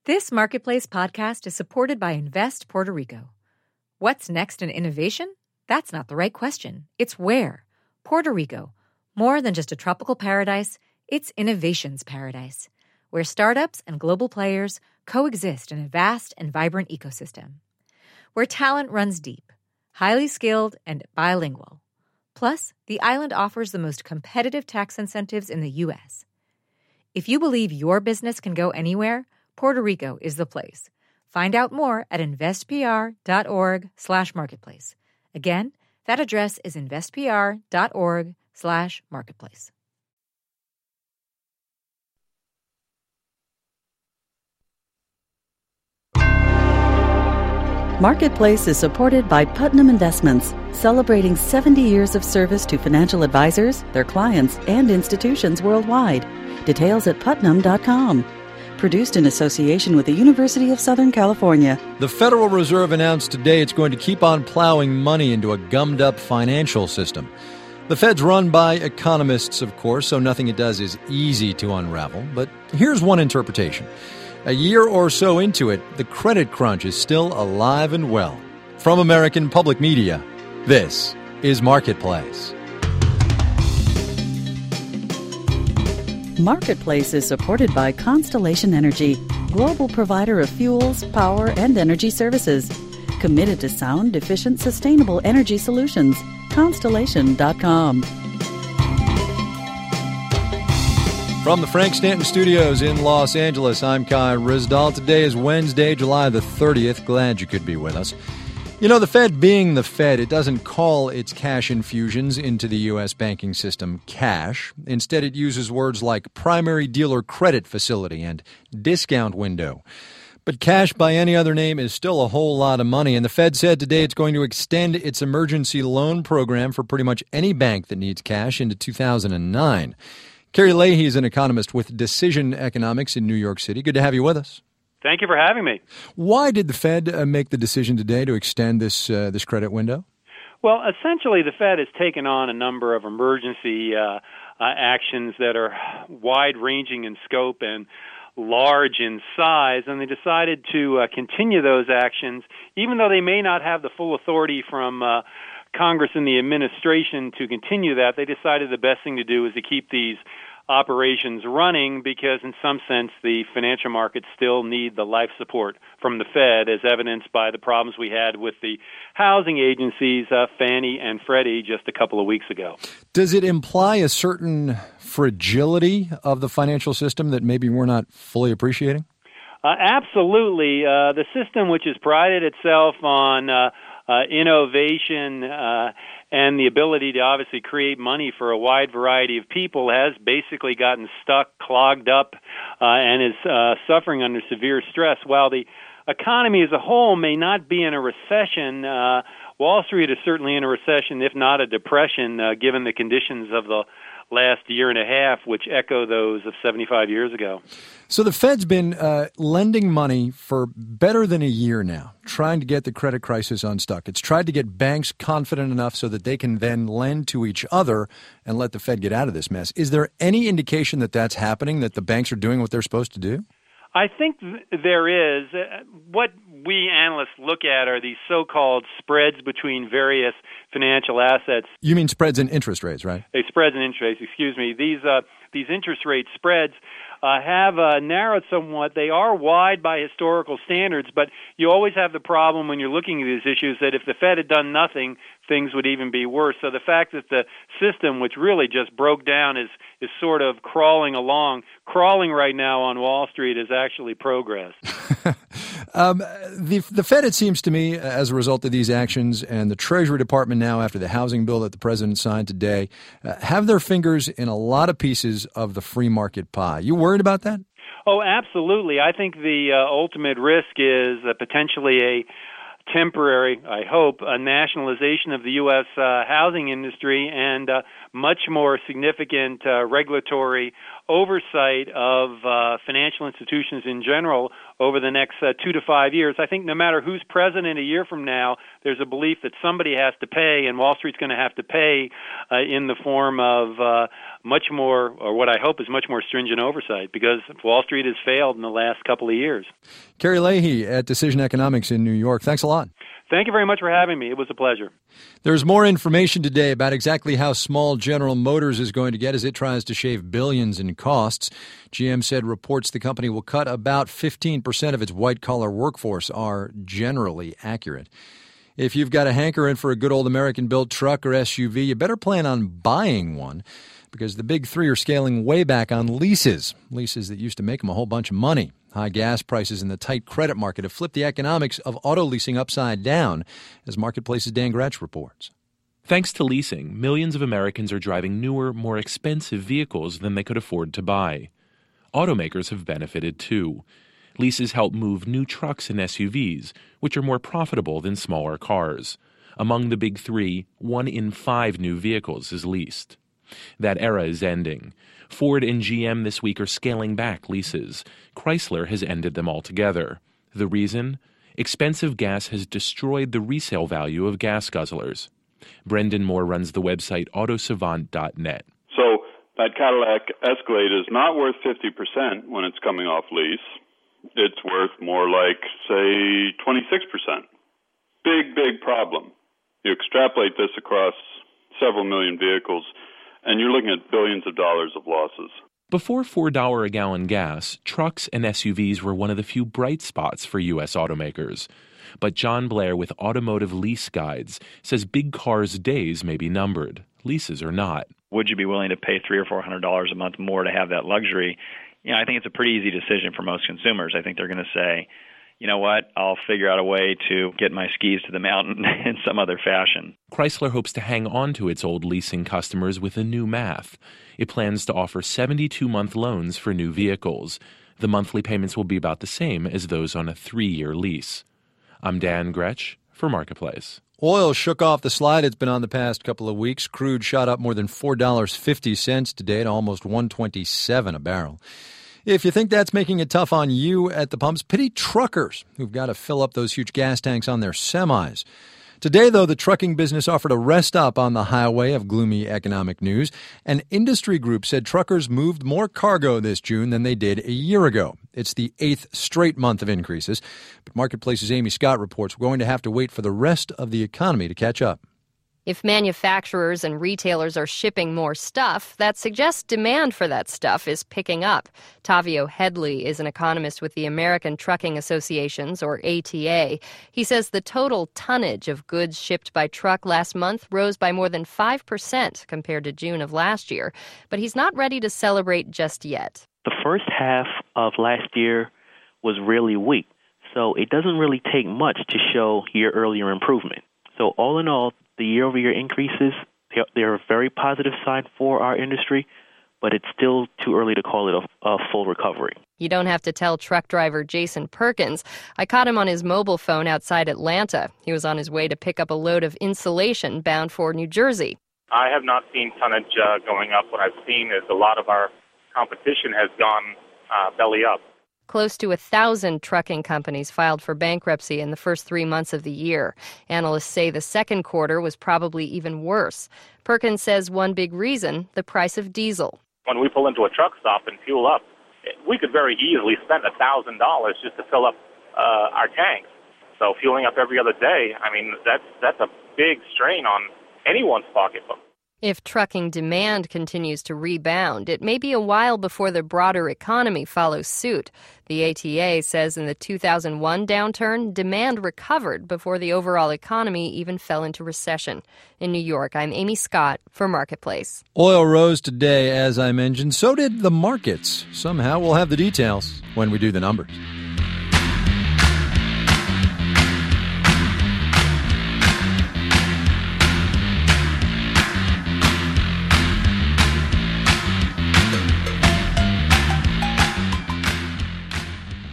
This Marketplace podcast is supported by Invest Puerto Rico. What's next in innovation? That's not the right question. It's where. Puerto Rico. More than just a tropical paradise, it's innovation's paradise, where startups and global players coexist in a vast and vibrant ecosystem. Where talent runs deep, highly skilled, and bilingual. Plus, the island offers the most competitive tax incentives in the U.S. If you believe your business can go anywhere, Puerto Rico is the place. Find out more at investpr.org/marketplace. Again, that address is investpr.org/marketplace. Marketplace is supported by Putnam Investments, celebrating 70 years of service to financial advisors, their clients, and institutions worldwide. Details at putnam.com. Produced in association with the University of Southern California. The Federal Reserve announced today it's going to keep on plowing money into a gummed-up financial system. The Fed's run by economists, of course, so nothing it does is easy to unravel. But here's one interpretation. A year or so into it, the credit crunch is still alive and well. From American Public Media, this is Marketplace. Marketplace is supported by Constellation Energy, global provider of fuels, power, and energy services. Committed to sound, efficient, sustainable energy solutions. Constellation.com. From the Frank Stanton Studios in Los Angeles, I'm Kai Ryssdal. Today is Wednesday, July the 30th. Glad you could be with us. You know, the Fed being the Fed, it doesn't call its cash infusions into the U.S. banking system cash. Instead, it uses words like primary dealer credit facility and discount window. But cash by any other name is still a whole lot of money, and the Fed said today it's going to extend its emergency loan program for pretty much any bank that needs cash into 2009. Kerry Leahy is an economist with Decision Economics in New York City. Good to have you with us. Thank you for having me. Why did the Fed make the decision today to extend this credit window? Well, essentially, the Fed has taken on a number of emergency actions that are wide-ranging in scope and large in size, and they decided to continue those actions, even though they may not have the full authority from Congress and the administration to continue that. They decided the best thing to do is to keep these operations running because, in some sense, the financial markets still need the life support from the Fed, as evidenced by the problems we had with the housing agencies, Fannie and Freddie, just a couple of weeks ago. Does it imply a certain fragility of the financial system that maybe we're not fully appreciating? Absolutely. The system, which has prided itself on innovation and the ability to obviously create money for a wide variety of people, has basically gotten stuck, clogged up, and is suffering under severe stress. While the economy as a whole may not be in a recession, Wall Street is certainly in a recession, if not a depression, given the conditions of the last year and a half, which echo those of 75 years ago. So the Fed's been lending money for better than a year now, trying to get the credit crisis unstuck. It's tried to get banks confident enough so that they can then lend to each other and let the Fed get out of this mess. Is there any indication that that's happening, that the banks are doing what they're supposed to do? I think there is. What we analysts look at are these so-called spreads between various financial assets. You mean spreads and interest rates, right? Spreads and interest rates, excuse me. These interest rate spreads have narrowed somewhat. They are wide by historical standards, but you always have the problem when you're looking at these issues that if the Fed had done nothing, things would even be worse. So the fact that the system, which really just broke down, is sort of crawling along. Crawling right now on Wall Street is actually progress. The Fed, it seems to me, as a result of these actions, and the Treasury Department now after the housing bill that the president signed today, have their fingers in a lot of pieces of the free market pie. You worried about that? Oh, absolutely. I think the ultimate risk is potentially a temporary, I hope, a nationalization of the U.S. Housing industry and much more significant regulatory oversight of financial institutions in general over the next 2 to 5 years. I think no matter who's president a year from now, there's a belief that somebody has to pay, and Wall Street's going to have to pay in the form of much more, or what I hope is much more stringent oversight, because Wall Street has failed in the last couple of years. Kerry Leahy at Decision Economics in New York. Thanks a lot. Thank you very much for having me. It was a pleasure. There's more information today about exactly how small General Motors is going to get as it tries to shave billions in costs. GM said reports the company will cut about 15% of its white-collar workforce are generally accurate. If you've got a hankering for a good old American-built truck or SUV, you better plan on buying one, because the big three are scaling way back on leases that used to make them a whole bunch of money. High gas prices and the tight credit market have flipped the economics of auto leasing upside down, as Marketplace's Dan Gretsch reports. Thanks to leasing, millions of Americans are driving newer, more expensive vehicles than they could afford to buy. Automakers have benefited too. Leases help move new trucks and SUVs, which are more profitable than smaller cars. Among the big three, 1 in 5 new vehicles is leased. That era is ending. Ford and GM this week are scaling back leases. Chrysler has ended them altogether. The reason? Expensive gas has destroyed the resale value of gas guzzlers. Brendan Moore runs the website autosavant.net. So that Cadillac Escalade is not worth 50% when it's coming off lease. It's worth more like, say, 26%. Big problem. You extrapolate this across several million vehicles, and you're looking at billions of dollars of losses. Before $4 a gallon gas, trucks and SUVs were one of the few bright spots for U.S. automakers. But John Blair with Automotive Lease Guides says big cars' days may be numbered. Leases are not. Would you be willing to pay $300 or $400 a month more to have that luxury? I think it's a pretty easy decision for most consumers. I think they're going to say, you know what, I'll figure out a way to get my skis to the mountain in some other fashion. Chrysler hopes to hang on to its old leasing customers with a new math. It plans to offer 72-month loans for new vehicles. The monthly payments will be about the same as those on a 3-year lease. I'm Dan Gretsch for Marketplace. Oil shook off the slide it's been on the past couple of weeks. Crude shot up more than $4.50 today to almost $1.27 a barrel. If you think that's making it tough on you at the pumps, pity truckers who've got to fill up those huge gas tanks on their semis. Today, though, the trucking business offered a rest stop on the highway of gloomy economic news. An industry group said truckers moved more cargo this June than they did a year ago. It's the 8th straight month of increases. But Marketplace's Amy Scott reports we're going to have to wait for the rest of the economy to catch up. If manufacturers and retailers are shipping more stuff, that suggests demand for that stuff is picking up. Tavio Headley is an economist with the American Trucking Associations, or ATA. He says the total tonnage of goods shipped by truck last month rose by more than 5% compared to June of last year. But he's not ready to celebrate just yet. The first half of last year was really weak, so it doesn't really take much to show year-earlier improvement. So all in all, the year-over-year increases, they're a very positive sign for our industry, but it's still too early to call it a full recovery. You don't have to tell truck driver Jason Perkins. I caught him on his mobile phone outside Atlanta. He was on his way to pick up a load of insulation bound for New Jersey. I have not seen tonnage going up. What I've seen is a lot of our competition has gone belly up. Close to 1,000 trucking companies filed for bankruptcy in the first 3 months of the year. Analysts say the second quarter was probably even worse. Perkins says one big reason, the price of diesel. When we pull into a truck stop and fuel up, we could very easily spend $1,000 just to fill up our tanks. So fueling up every other day, I mean, that's a big strain on anyone's pocketbook. If trucking demand continues to rebound, it may be a while before the broader economy follows suit. The ATA says in the 2001 downturn, demand recovered before the overall economy even fell into recession. In New York, I'm Amy Scott for Marketplace. Oil rose today, as I mentioned. So did the markets. Somehow we'll have the details when we do the numbers.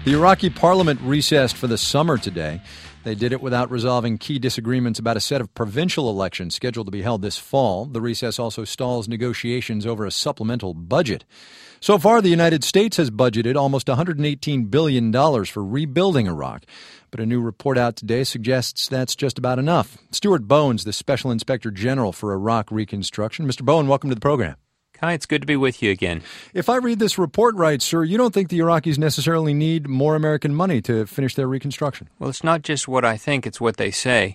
The Iraqi parliament recessed for the summer today. They did it without resolving key disagreements about a set of provincial elections scheduled to be held this fall. The recess also stalls negotiations over a supplemental budget. So far, the United States has budgeted almost $118 billion for rebuilding Iraq. But a new report out today suggests that's just about enough. Stuart Bowen's the Special Inspector General for Iraq Reconstruction. Mr. Bowen, welcome to the program. Hi, it's good to be with you again. If I read this report right, sir, you don't think the Iraqis necessarily need more American money to finish their reconstruction? Well, it's not just what I think, it's what they say.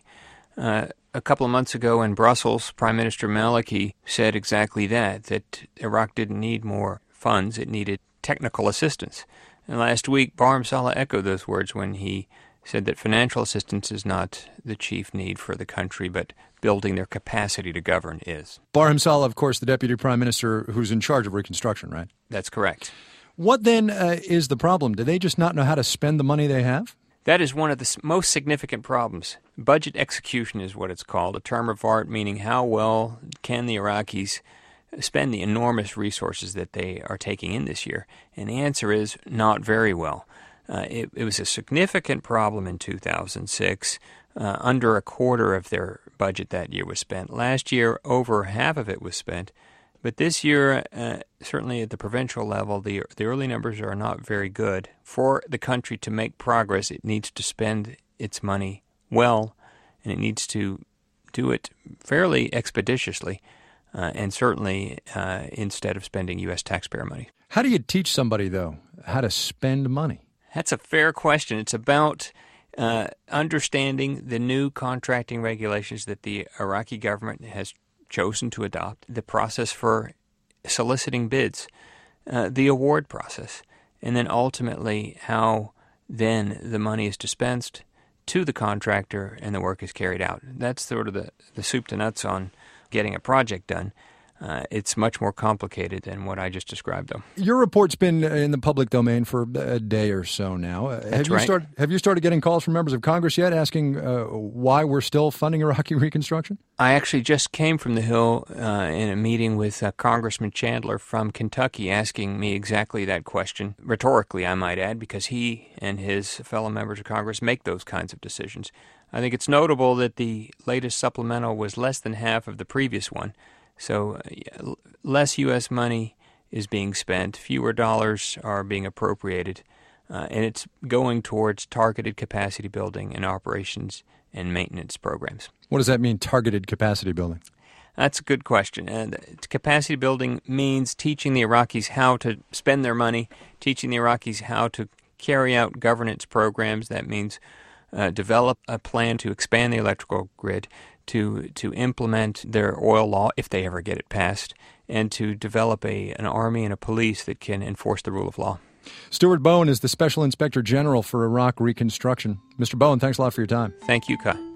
A couple of months ago in Brussels, Prime Minister Maliki said exactly that Iraq didn't need more funds, it needed technical assistance. And last week, Barham Saleh echoed those words when he said that financial assistance is not the chief need for the country, but building their capacity to govern is. Barham Saleh, of course, the Deputy Prime Minister who's in charge of reconstruction, right? That's correct. What then is the problem? Do they just not know how to spend the money they have? That is one of the most significant problems. Budget execution is what it's called, a term of art meaning how well can the Iraqis spend the enormous resources that they are taking in this year. And the answer is not very well. It was a significant problem in 2006. Under a quarter of their budget that year was spent. Last year, over half of it was spent. But this year, certainly at the provincial level, the early numbers are not very good. For the country to make progress, it needs to spend its money well, and it needs to do it fairly expeditiously, and certainly instead of spending U.S. taxpayer money. How do you teach somebody, though, how to spend money? That's a fair question. It's about understanding the new contracting regulations that the Iraqi government has chosen to adopt, the process for soliciting bids, the award process, and then ultimately how then the money is dispensed to the contractor and the work is carried out. That's sort of the soup to nuts on getting a project done. It's much more complicated than what I just described, though. Your report's been in the public domain for a day or so now. That's right. Have you started getting calls from members of Congress yet asking why we're still funding Iraqi reconstruction? I actually just came from the Hill in a meeting with Congressman Chandler from Kentucky asking me exactly that question, rhetorically, I might add, because he and his fellow members of Congress make those kinds of decisions. I think it's notable that the latest supplemental was less than half of the previous one. So less U.S. money is being spent, fewer dollars are being appropriated, and it's going towards targeted capacity building and operations and maintenance programs. What does that mean, targeted capacity building? That's a good question. And capacity building means teaching the Iraqis how to spend their money, teaching the Iraqis how to carry out governance programs. That means develop a plan to expand the electrical grid, to implement their oil law, if they ever get it passed, and to develop an army and a police that can enforce the rule of law. Stuart Bowen is the Special Inspector General for Iraq Reconstruction. Mr. Bowen, thanks a lot for your time. Thank you, Kai.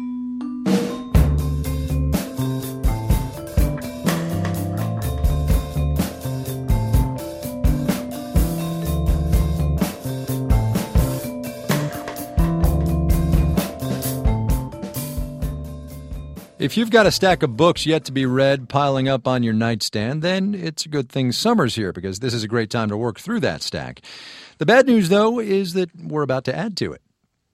If you've got a stack of books yet to be read piling up on your nightstand, then it's a good thing summer's here because this is a great time to work through that stack. The bad news, though, is that we're about to add to it.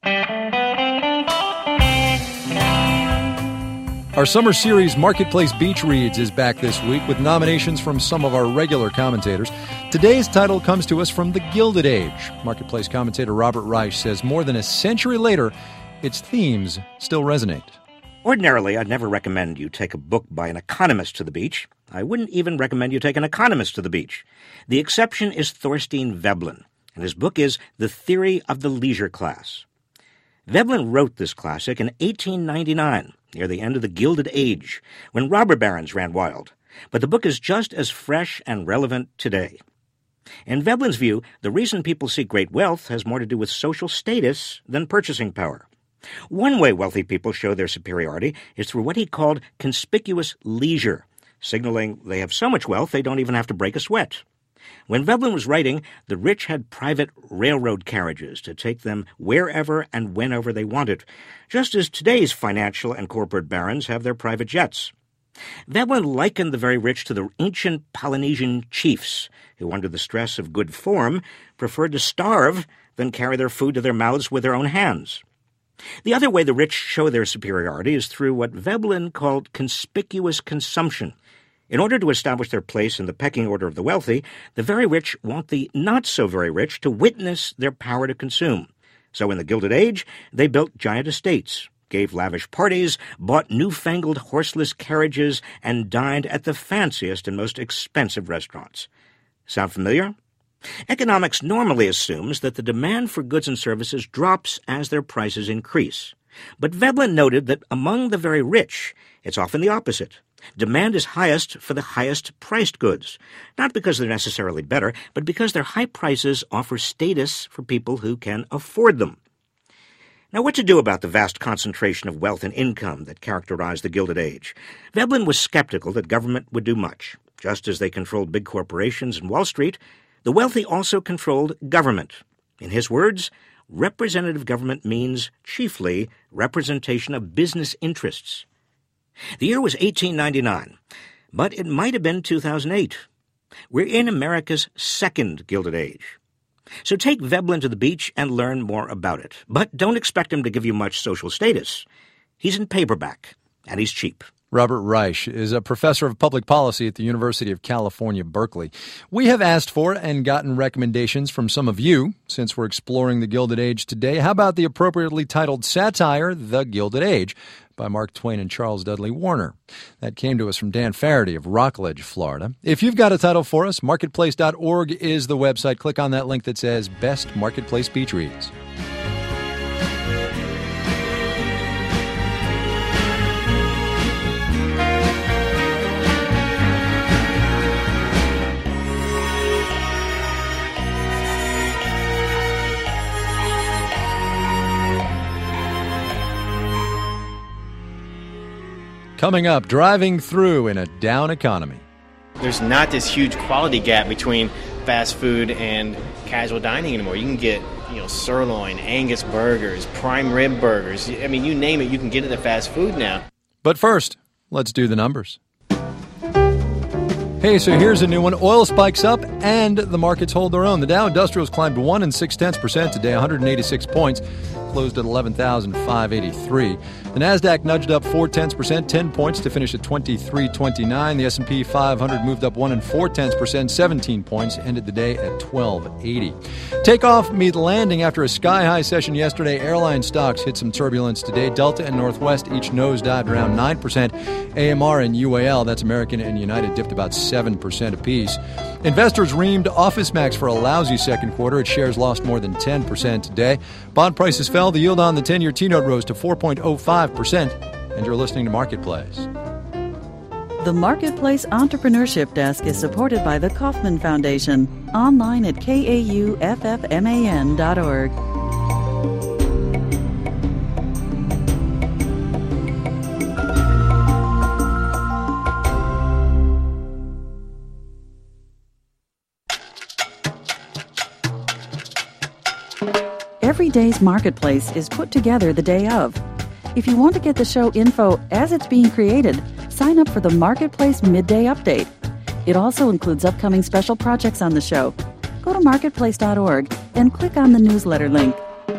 Our summer series, Marketplace Beach Reads, is back this week with nominations from some of our regular commentators. Today's title comes to us from The Gilded Age. Marketplace commentator Robert Reich says more than a century later, its themes still resonate. Ordinarily, I'd never recommend you take a book by an economist to the beach. I wouldn't even recommend you take an economist to the beach. The exception is Thorstein Veblen, and his book is The Theory of the Leisure Class. Veblen wrote this classic in 1899, near the end of the Gilded Age, when robber barons ran wild. But the book is just as fresh and relevant today. In Veblen's view, the reason people seek great wealth has more to do with social status than purchasing power. One way wealthy people show their superiority is through what he called conspicuous leisure, signaling they have so much wealth they don't even have to break a sweat. When Veblen was writing, the rich had private railroad carriages to take them wherever and whenever they wanted, just as today's financial and corporate barons have their private jets. Veblen likened the very rich to the ancient Polynesian chiefs, who, under the stress of good form, preferred to starve than carry their food to their mouths with their own hands. The other way the rich show their superiority is through what Veblen called conspicuous consumption. In order to establish their place in the pecking order of the wealthy, the very rich want the not-so-very-rich to witness their power to consume. So in the Gilded Age, they built giant estates, gave lavish parties, bought newfangled horseless carriages, and dined at the fanciest and most expensive restaurants. Sound familiar? Economics normally assumes that the demand for goods and services drops as their prices increase. But Veblen noted that among the very rich, it's often the opposite. Demand is highest for the highest-priced goods, not because they're necessarily better, but because their high prices offer status for people who can afford them. Now, what to do about the vast concentration of wealth and income that characterized the Gilded Age? Veblen was skeptical that government would do much. Just as they controlled big corporations and Wall Street, the wealthy also controlled government. In his words, representative government means, chiefly, representation of business interests. The year was 1899, but it might have been 2008. We're in America's second Gilded Age. So take Veblen to the beach and learn more about it. But don't expect him to give you much social status. He's in paperback, and he's cheap. Robert Reich is a professor of public policy at the University of California, Berkeley. We have asked for and gotten recommendations from some of you since we're exploring the Gilded Age today. How about the appropriately titled satire, The Gilded Age, by Mark Twain and Charles Dudley Warner? That came to us from Dan Faraday of Rockledge, Florida. If you've got a title for us, marketplace.org is the website. Click on that link that says Best Marketplace Beach Reads. Coming up, driving through in a down economy. There's not this huge quality gap between fast food and casual dining anymore. You can get, sirloin, Angus burgers, prime rib burgers. I mean, you name it, you can get it at fast food now. But first, let's do the numbers. Hey, so here's a new one. Oil spikes up and the markets hold their own. The Dow Industrials climbed 1 0.6% today, 186 points. Closed at 11,583. The Nasdaq nudged up 0.4%, 10 points to finish at 2329. The S&P 500 moved up 1 0.4%, 17 points, ended the day at 1280. Takeoff meet landing after a sky-high session yesterday. Airline stocks hit some turbulence today. Delta and Northwest each nosedived around 9%. AMR and UAL, that's American and United, dipped about 7% apiece. Investors reamed OfficeMax for a lousy second quarter. Its shares lost more than 10% today. Bond prices fell. The yield on the 10-year T-note rose to 4.05%. And you're listening to Marketplace. The Marketplace Entrepreneurship Desk is supported by the Kauffman Foundation. Online at kauffman.org. Every day's Marketplace is put together the day of. If you want to get the show info as it's being created, sign up for the Marketplace Midday Update. It also includes upcoming special projects on the show. Go to marketplace.org and click on the newsletter link.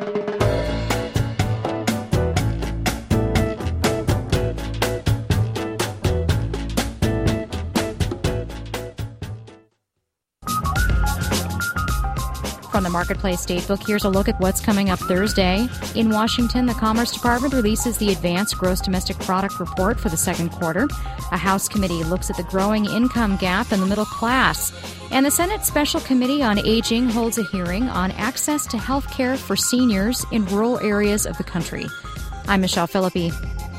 From the Marketplace Datebook, here's a look at what's coming up Thursday. In Washington, the Commerce Department releases the Advanced Gross Domestic Product Report for the second quarter. A House committee looks at the growing income gap in the middle class. And the Senate Special Committee on Aging holds a hearing on access to health care for seniors in rural areas of the country. I'm Michelle Philippi.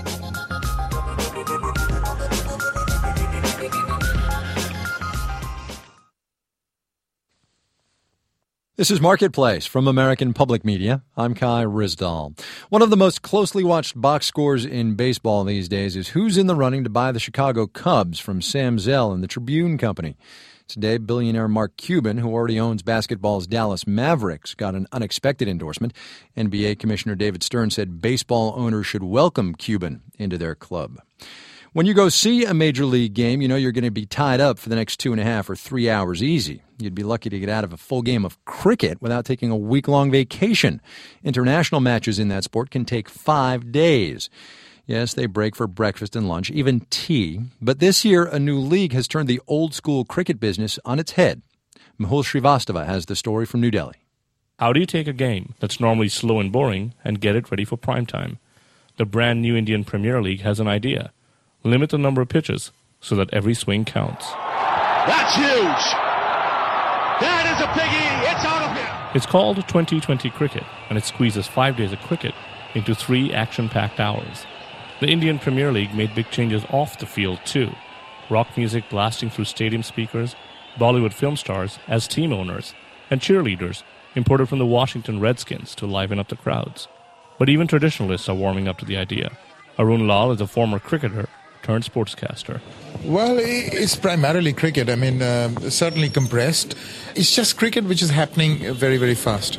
This is Marketplace from American Public Media. I'm Kai Ryssdal. One of the most closely watched box scores in baseball these days is who's in the running to buy the Chicago Cubs from Sam Zell and the Tribune Company. Today, billionaire Mark Cuban, who already owns basketball's Dallas Mavericks, got an unexpected endorsement. NBA Commissioner David Stern said baseball owners should welcome Cuban into their club. When you go see a Major League game, you know you're going to be tied up for the next 2.5 or 3 hours easy. You'd be lucky to get out of a full game of cricket without taking a week-long vacation. International matches in that sport can take 5 days. Yes, they break for breakfast and lunch, even tea. But this year, a new league has turned the old-school cricket business on its head. Mehul Srivastava has the story from New Delhi. How do you take a game that's normally slow and boring and get it ready for prime time? The brand new Indian Premier League has an idea. Limit the number of pitches so that every swing counts. That's huge! That is a biggie! It's out of here! It's called 2020 Cricket, and it squeezes 5 days of cricket into 3 action-packed hours. The Indian Premier League made big changes off the field, too. Rock music blasting through stadium speakers, Bollywood film stars as team owners, and cheerleaders imported from the Washington Redskins to liven up the crowds. But even traditionalists are warming up to the idea. Arun Lal is a former cricketer turned sportscaster. Well, it's primarily cricket. I mean, certainly compressed. It's just cricket which is happening very, very fast.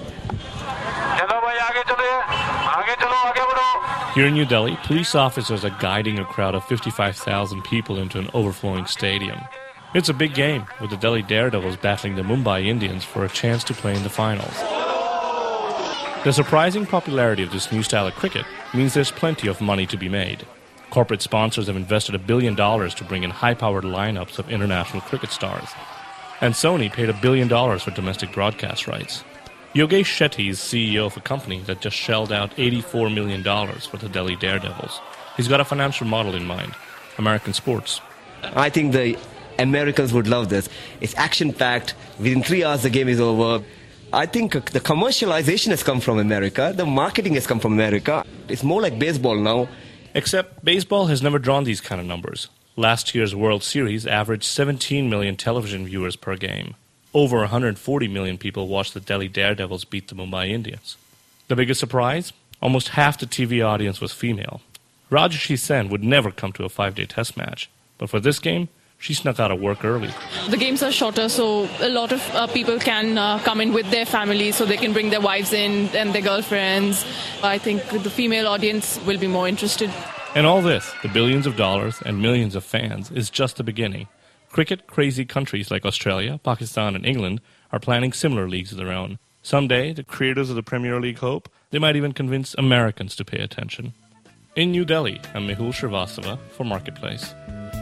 Here in New Delhi, police officers are guiding a crowd of 55,000 people into an overflowing stadium. It's a big game, with the Delhi Daredevils battling the Mumbai Indians for a chance to play in the finals. The surprising popularity of this new style of cricket means there's plenty of money to be made. Corporate sponsors have invested $1 billion to bring in high-powered lineups of international cricket stars. And Sony paid $1 billion for domestic broadcast rights. Yogesh Shetty is CEO of a company that just shelled out $84 million for the Delhi Daredevils. He's got a financial model in mind, American sports. I think the Americans would love this. It's action-packed. Within 3 hours, the game is over. I think the commercialization has come from America. The marketing has come from America. It's more like baseball now. Except baseball has never drawn these kind of numbers. Last year's World Series averaged 17 million television viewers per game. Over 140 million people watched the Delhi Daredevils beat the Mumbai Indians. The biggest surprise? Almost half the TV audience was female. Rajashi Sen would never come to a 5-day test match. But for this game, she snuck out of work early. The games are shorter, so a lot of people can come in with their families, so they can bring their wives in and their girlfriends. I think the female audience will be more interested. And all this, the billions of dollars and millions of fans, is just the beginning. Cricket-crazy countries like Australia, Pakistan, and England are planning similar leagues of their own. Someday, the creators of the Premier League hope they might even convince Americans to pay attention. In New Delhi, I'm Mehul Srivastava for Marketplace.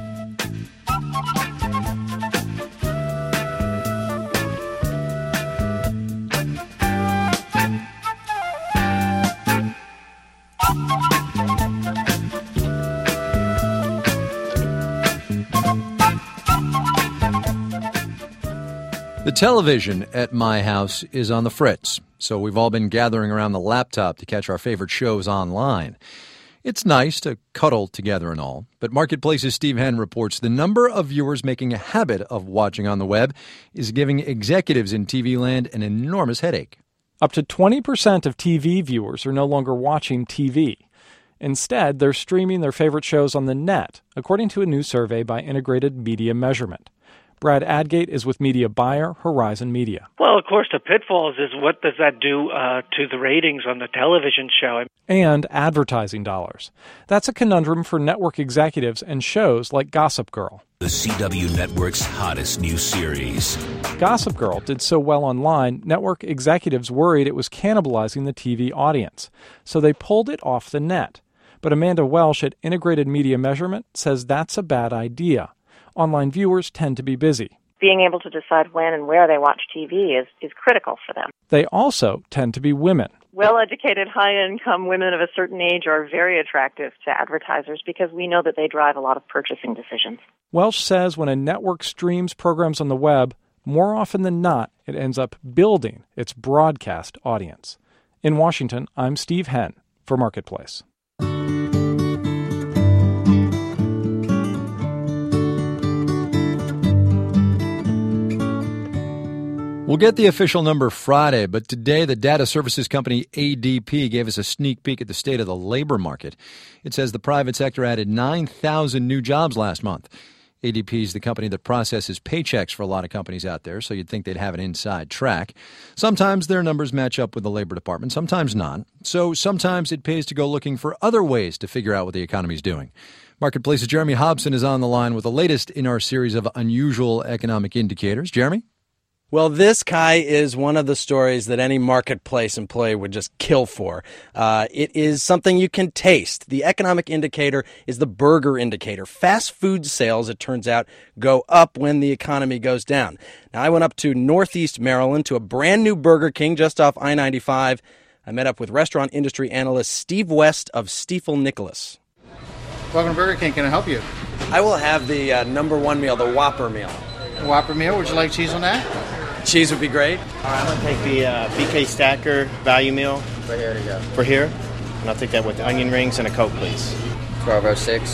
The television at my house is on the fritz, so we've all been gathering around the laptop to catch our favorite shows online. It's nice to cuddle together and all, but Marketplace's Steve Henn reports the number of viewers making a habit of watching on the web is giving executives in TV land an enormous headache. Up to 20% of TV viewers are no longer watching TV. Instead, they're streaming their favorite shows on the net, according to a new survey by Integrated Media Measurement. Brad Adgate is with media buyer Horizon Media. Well, of course, the pitfalls is what does that do to the ratings on the television show? And advertising dollars. That's a conundrum for network executives and shows like Gossip Girl. The CW Network's hottest new series. Gossip Girl did so well online, network executives worried it was cannibalizing the TV audience. So they pulled it off the net. But Amanda Welsh at Integrated Media Measurement says that's a bad idea. Online viewers tend to be busy. Being able to decide when and where they watch TV is critical for them. They also tend to be women. Well-educated, high-income women of a certain age are very attractive to advertisers because we know that they drive a lot of purchasing decisions. Welsh says when a network streams programs on the web, more often than not, it ends up building its broadcast audience. In Washington, I'm Steve Henn for Marketplace. We'll get the official number Friday, but today the data services company ADP gave us a sneak peek at the state of the labor market. It says the private sector added 9,000 new jobs last month. ADP is the company that processes paychecks for a lot of companies out there, so you'd think they'd have an inside track. Sometimes their numbers match up with the Labor Department, sometimes not. So sometimes it pays to go looking for other ways to figure out what the economy's doing. Marketplace's Jeremy Hobson is on the line with the latest in our series of unusual economic indicators. Jeremy? Well, this, Kai, is one of the stories that any marketplace employee would just kill for. It is something you can taste. The economic indicator is the burger indicator. Fast food sales, it turns out, go up when the economy goes down. Now, I went up to Northeast Maryland to a brand new Burger King just off I-95. I met up with restaurant industry analyst Steve West of Stifel Nicholas. Welcome to Burger King. Can I help you? I will have the number one meal, the Whopper meal. Whopper meal. Would you like cheese on that? Cheese would be great. All right, I'm going to take the BK Stacker value meal. For here to go. For here. And I'll take that with onion rings and a Coke, please. 1206.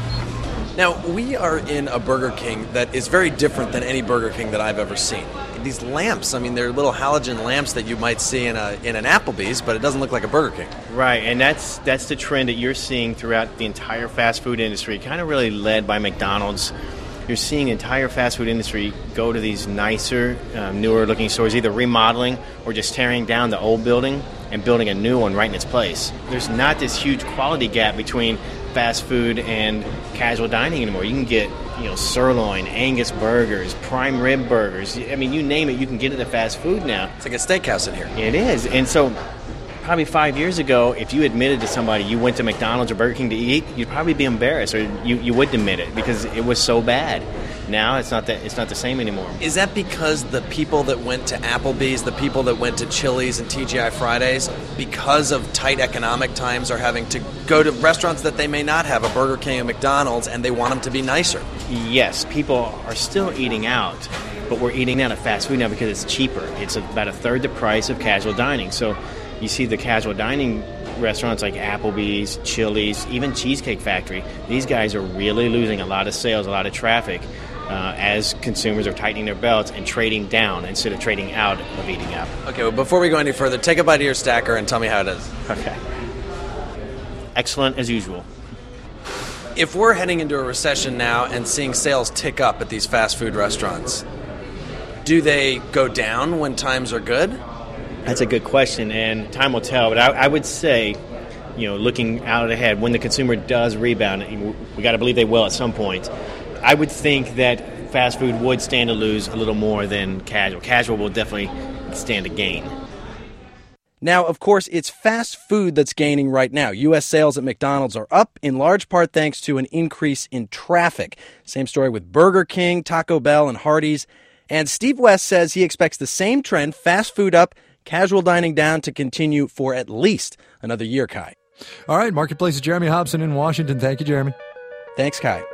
Now, we are in a Burger King that is very different than any Burger King that I've ever seen. These lamps, I mean, they're little halogen lamps that you might see in an Applebee's, but it doesn't look like a Burger King. Right, and that's the trend that you're seeing throughout the entire fast food industry, kind of really led by McDonald's. You're seeing the entire fast food industry go to these nicer, newer-looking stores, either remodeling or just tearing down the old building and building a new one right in its place. There's not this huge quality gap between fast food and casual dining anymore. You can get, sirloin, Angus burgers, prime rib burgers. I mean, you name it, you can get it at fast food now. It's like a steakhouse in here. It is. And so probably 5 years ago, if you admitted to somebody you went to McDonald's or Burger King to eat, you'd probably be embarrassed, or you wouldn't admit it because it was so bad. Now it's not the same anymore. Is that because the people that went to Applebee's, the people that went to Chili's and TGI Fridays, because of tight economic times, are having to go to restaurants that they may not have, a Burger King and McDonald's, and they want them to be nicer? Yes, people are still eating out, but we're eating out of fast food now because it's cheaper. It's about a third the price of casual dining. So you see the casual dining restaurants like Applebee's, Chili's, even Cheesecake Factory. These guys are really losing a lot of sales, a lot of traffic, as consumers are tightening their belts and trading down instead of trading out of eating out. Okay, well, before we go any further, take a bite of your stacker and tell me how it is. Okay. Excellent as usual. If we're heading into a recession now and seeing sales tick up at these fast food restaurants, do they go down when times are good? That's a good question, and time will tell. But I would say, looking out ahead, when the consumer does rebound, we got to believe they will at some point, I would think that fast food would stand to lose a little more than casual. Casual will definitely stand to gain. Now, of course, it's fast food that's gaining right now. U.S. sales at McDonald's are up, in large part thanks to an increase in traffic. Same story with Burger King, Taco Bell, and Hardee's. And Steve West says he expects the same trend, fast food up, casual dining down, to continue for at least another year, Kai. All right, Marketplace's Jeremy Hobson in Washington. Thank you, Jeremy. Thanks, Kai.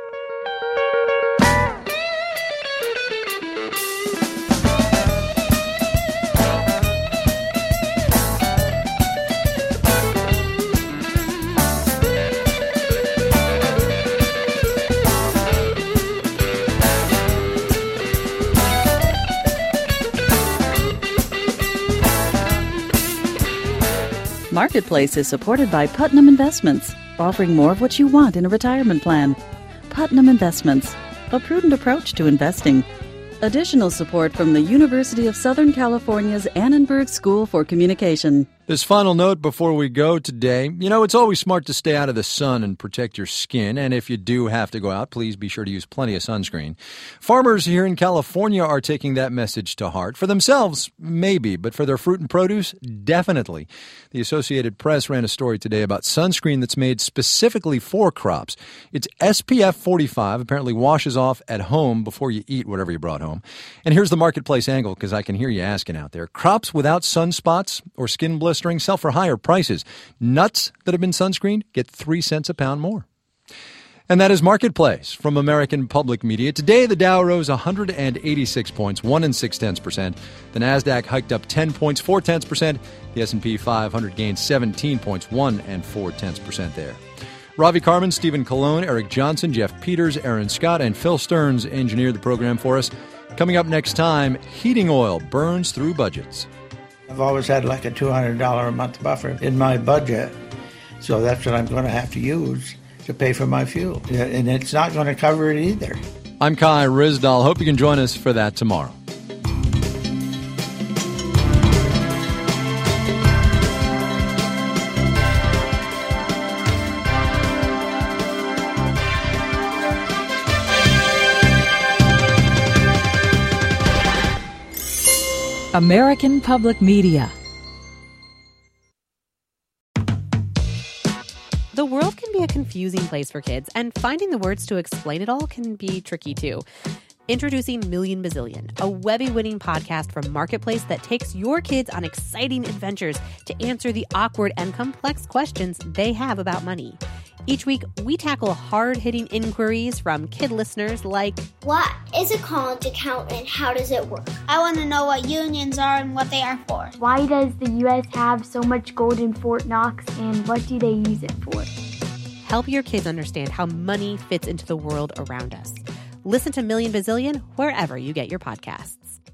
Marketplace is supported by Putnam Investments, offering more of what you want in a retirement plan. Putnam Investments, a prudent approach to investing. Additional support from the University of Southern California's Annenberg School for Communication. This final note before we go today, it's always smart to stay out of the sun and protect your skin. And if you do have to go out, please be sure to use plenty of sunscreen. Farmers here in California are taking that message to heart. For themselves, maybe, but for their fruit and produce, definitely. The Associated Press ran a story today about sunscreen that's made specifically for crops. It's SPF 45, apparently washes off at home before you eat whatever you brought home. And here's the Marketplace angle, because I can hear you asking out there. Crops without sunspots or skin blistering sell for higher prices. Nuts that have been sunscreened get 3 cents a pound more. And that is Marketplace from American Public Media. Today, the Dow rose 186 points, 1 0.6%. The Nasdaq hiked up 10 points, 0.4%. The S&P 500 gained 17 points, 1 0.4% there. Ravi Carmen, Stephen Colon, Eric Johnson, Jeff Peters, Aaron Scott, and Phil Stearns engineered the program for us. Coming up next time, heating oil burns through budgets. I've always had like a $200 a month buffer in my budget, so that's what I'm going to have to use to pay for my fuel. And it's not going to cover it either. I'm Kai Ryssdal. Hope you can join us for that tomorrow. American Public Media. The world can be a confusing place for kids, and finding the words to explain it all can be tricky too. Introducing Million Bazillion, a Webby-winning podcast from Marketplace that takes your kids on exciting adventures to answer the awkward and complex questions they have about money. Each week, we tackle hard-hitting inquiries from kid listeners like, what is a college account and how does it work? I want to know what unions are and what they are for. Why does the U.S. have so much gold in Fort Knox, and what do they use it for? Help your kids understand how money fits into the world around us. Listen to Million Bazillion wherever you get your podcasts.